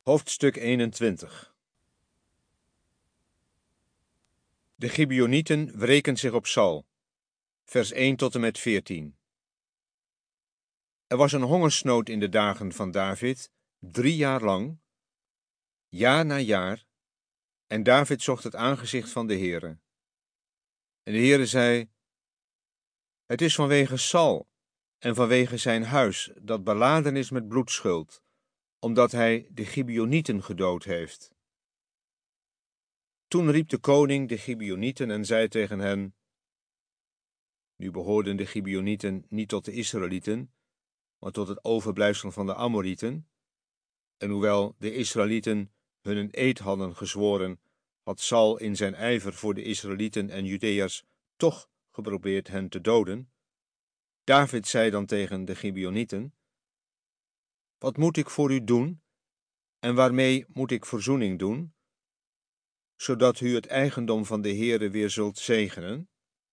Hoofdstuk 21. De Gibeonieten wreken zich op Saul. Vers 1 tot en met 14. Er was een hongersnood in de dagen van David, 3 jaar lang, jaar na jaar, en David zocht het aangezicht van de Heere. En de Heere zei: Het is vanwege Saul en vanwege zijn huis dat beladen is met bloedschuld, omdat hij de Gibeonieten gedood heeft. Toen riep de koning de Gibeonieten en zei tegen hen: Nu behoorden de Gibeonieten niet tot de Israëlieten, maar tot het overblijfsel van de Amorieten. En hoewel de Israëlieten hun een eed hadden gezworen, had Saul in zijn ijver voor de Israëlieten en Judeërs toch geprobeerd hen te doden. David zei dan tegen de Gibeonieten: Wat moet ik voor u doen, en waarmee moet ik verzoening doen, zodat u het eigendom van de Heere weer zult zegenen?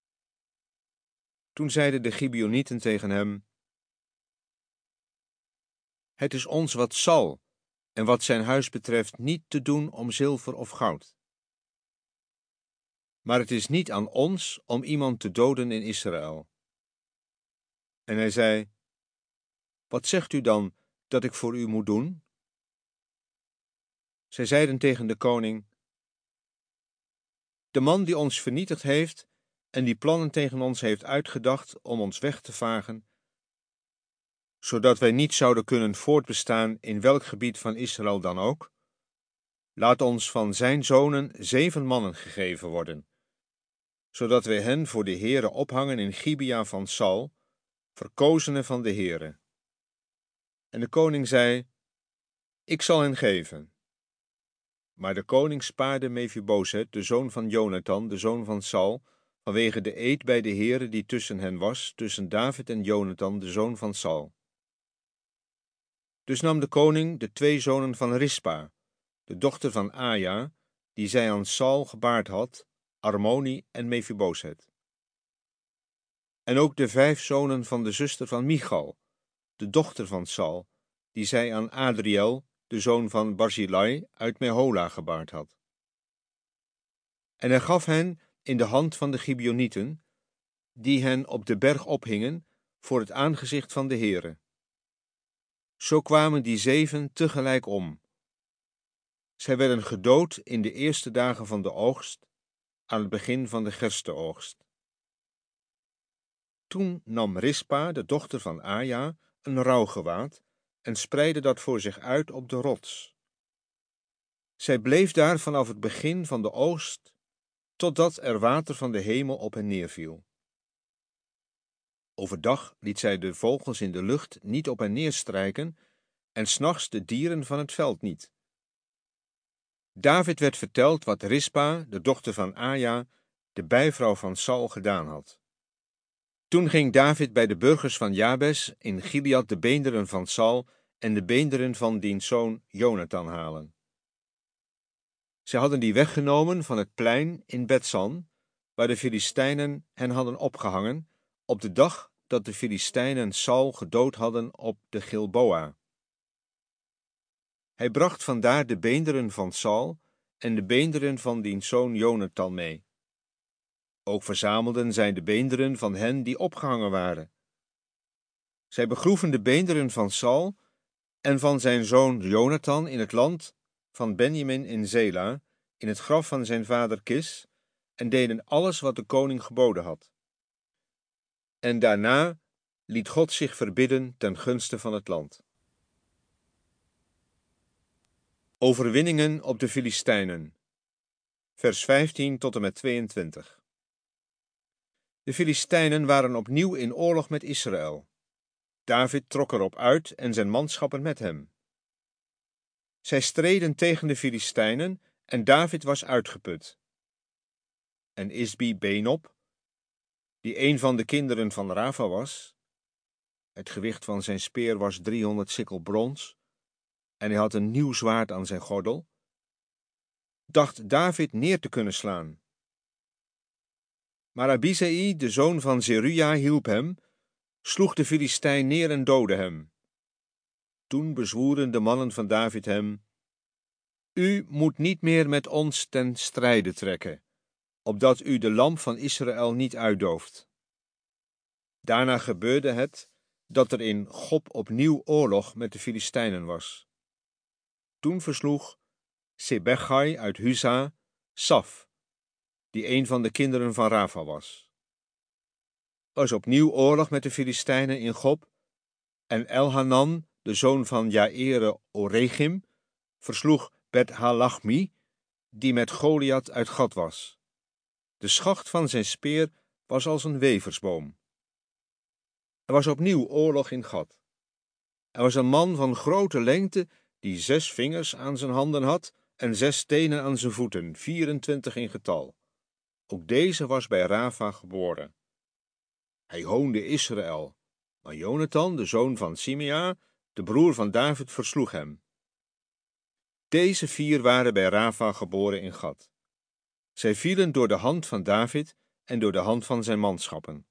Toen zeiden de Gibeonieten tegen hem: Het is ons wat Saul en wat zijn huis betreft niet te doen om zilver of goud. Maar het is niet aan ons om iemand te doden in Israël. En hij zei: Wat zegt u dan dat ik voor u moet doen? Zij zeiden tegen de koning: De man die ons vernietigd heeft en die plannen tegen ons heeft uitgedacht om ons weg te vagen, zodat wij niet zouden kunnen voortbestaan in welk gebied van Israël dan ook, laat ons van zijn zonen 7 mannen gegeven worden, zodat wij hen voor de Heere ophangen in Gibea van Saul, verkozenen van de Heere. En de koning zei: Ik zal hen geven. Maar de koning spaarde Mephiboset, de zoon van Jonathan, de zoon van Saul, vanwege de eed bij de Heere die tussen hen was, tussen David en Jonathan, de zoon van Saul. Dus nam de koning de 2 zonen van Rispa, de dochter van Aja, die zij aan Saul gebaard had, Armoni en Mephiboset. En ook de 5 zonen van de zuster van Michal, de dochter van Saul, die zij aan Adriel, de zoon van Barzillai, uit Mehola gebaard had. En hij gaf hen in de hand van de Gibeonieten, die hen op de berg ophingen voor het aangezicht van de Heere. Zo kwamen die 7 tegelijk om. Zij werden gedood in de eerste dagen van de oogst, aan het begin van de gersteoogst. Toen nam Rispa, de dochter van Aja, een rouwgewaad en spreidde dat voor zich uit op de rots. Zij bleef daar vanaf het begin van de oogst, totdat er water van de hemel op hen neerviel. Overdag liet zij de vogels in de lucht niet op hen neerstrijken en 's nachts de dieren van het veld niet. David werd verteld wat Rispa, de dochter van Aja, de bijvrouw van Saul, gedaan had. Toen ging David bij de burgers van Jabes in Gilead de beenderen van Saul en de beenderen van diens zoon Jonathan halen. Zij hadden die weggenomen van het plein in Betsan, waar de Filistijnen hen hadden opgehangen, op de dag dat de Filistijnen Saul gedood hadden op de Gilboa. Hij bracht vandaar de beenderen van Saul en de beenderen van diens zoon Jonathan mee. Ook verzamelden zij de beenderen van hen die opgehangen waren. Zij begroeven de beenderen van Saul en van zijn zoon Jonathan in het land van Benjamin in Zela, in het graf van zijn vader Kis, en deden alles wat de koning geboden had. En daarna liet God zich verbidden ten gunste van het land. Overwinningen op de Filistijnen. Vers 15 tot en met 22. De Filistijnen waren opnieuw in oorlog met Israël. David trok erop uit en zijn manschappen met hem. Zij streden tegen de Filistijnen en David was uitgeput. En Isbi-Benob, die een van de kinderen van Rava was, het gewicht van zijn speer was 300 sikkel brons, en hij had een nieuw zwaard aan zijn gordel, dacht David neer te kunnen slaan. Maar Abisai, de zoon van Zeruja, hielp hem, sloeg de Filistijn neer en doodde hem. Toen bezwoeren de mannen van David hem: U moet niet meer met ons ten strijde trekken, opdat u de lamp van Israël niet uitdooft. Daarna gebeurde het dat er in Gob opnieuw oorlog met de Filistijnen was. Toen versloeg Sebechai uit Huza Saf, die een van de kinderen van Rafa was. Er was opnieuw oorlog met de Filistijnen in Gob, en Elhanan, de zoon van Jaere Oregim, versloeg Bet-Halachmi, die met Goliat uit Gat was. De schacht van zijn speer was als een weversboom. Er was opnieuw oorlog in Gat. Er was een man van grote lengte, die 6 vingers aan zijn handen had en 6 tenen aan zijn voeten, 24 in getal. Ook deze was bij Rafa geboren. Hij hoonde Israël, maar Jonathan, de zoon van Simea, de broer van David, versloeg hem. Deze 4 waren bij Rafa geboren in Gat. Zij vielen door de hand van David en door de hand van zijn manschappen.